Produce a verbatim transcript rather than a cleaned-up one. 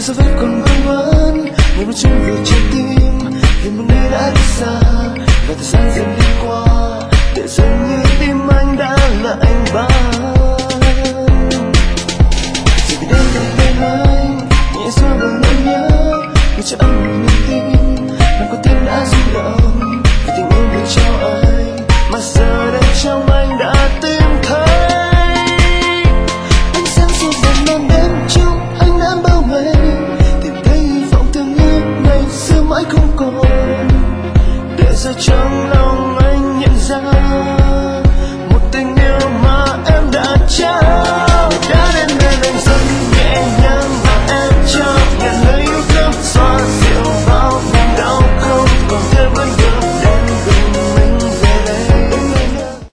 dấu vết còn vương vấn ngày một chung về trái tim vì một người đã đi xa và thời gian dần đi qua để dường như tim anh đã là anh bao